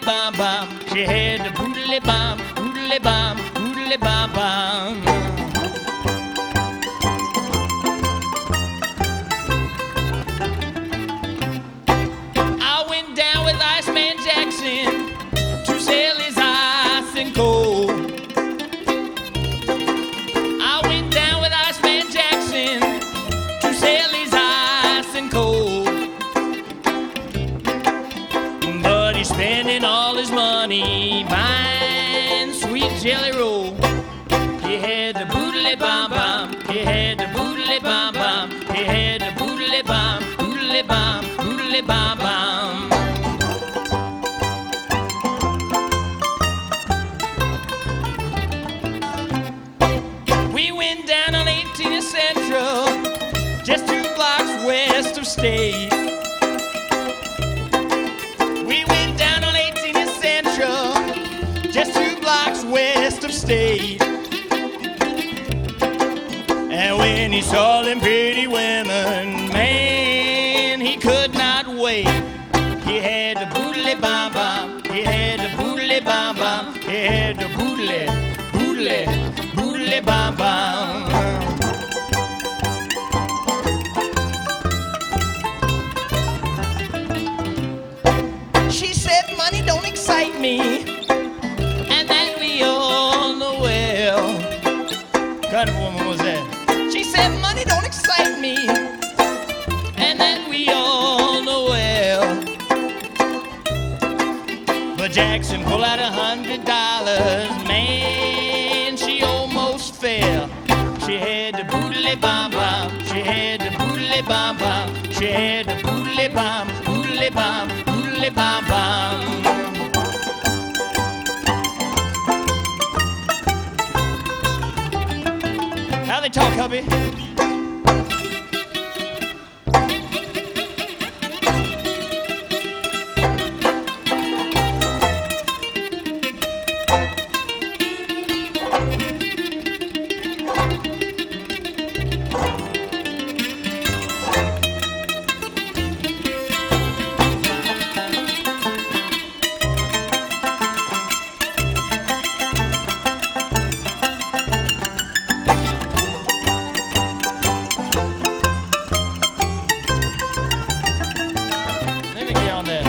bomb bomb. She had the boodly bomb, boodly bomb, boodly bomb bomb. I went down with Iceman Jackson to sell his ice and coal. I went down with Iceman Jackson to sell his ice and coal. But he's spending all his money buying sweet jelly roll. He had the boodly bomb bomb. He had the boodly bomb bomb. He had the boodly bomb, boodly bomb, boodly bomb bomb. We went down on 18th Central, just 2 blocks west of State. We went down on 18th Central, just 2 blocks west of State. And when he saw them pretty women, man, he could not wait. He had the boodly bomb bomb. He had the boodly bomb bomb. He had the boodly, boodly, boodly bomb bomb. She said money don't excite me, and that we all know well. What kind of woman was that? She said money don't excite me, and that we all know well. But Jackson pulled out $100, man, she almost fell. She had the boodly bomb bomb. She had the boodly bomb bomb. She had the boodly bomb, boodly bomb, boodly bomb bomb. How they talk, hubby? Let me get on that.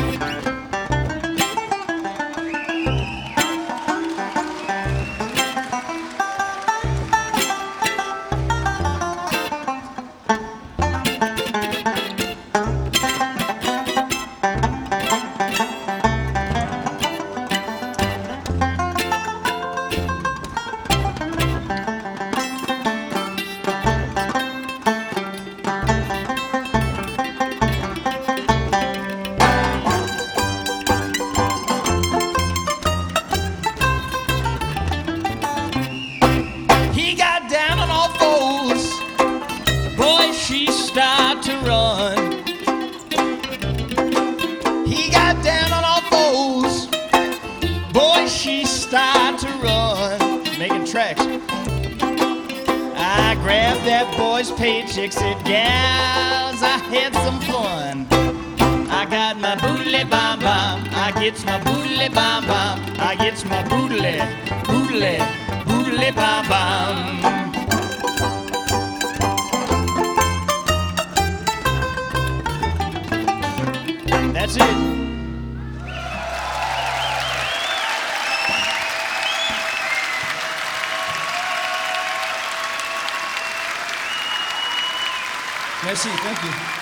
He got down on all fours. Boy, she started to run. He got down on all fours. Boy, she started to run. Making tracks. I grabbed that boy's paycheck, said, gals, I had some fun. I got my boodly bomb bomb. I gets my boodly bomb bomb. I gets my boodly, boodly, boodly bomb bomb. That's it. Merci, thank you.